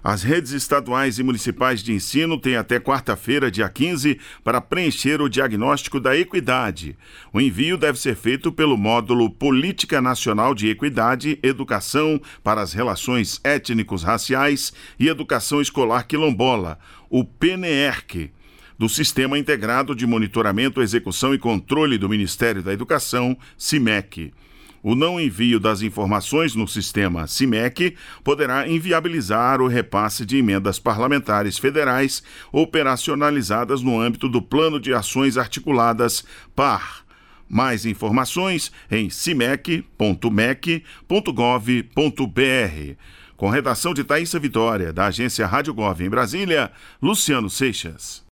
As redes estaduais e municipais de ensino têm até quarta-feira, dia 15, para preencher o diagnóstico da equidade. O envio deve ser feito pelo módulo Política Nacional de Equidade, Educação para as Relações Étnicos-Raciais e Educação Escolar Quilombola, o PNERC, do Sistema Integrado de Monitoramento, Execução e Controle do Ministério da Educação, SIMEC. O não envio das informações no sistema SIMEC poderá inviabilizar o repasse de emendas parlamentares federais operacionalizadas no âmbito do Plano de Ações Articuladas PAR. Mais informações em cimec.mec.gov.br. Com redação de Thaísa Vitória, da agência Rádio Gov em Brasília, Luciano Seixas.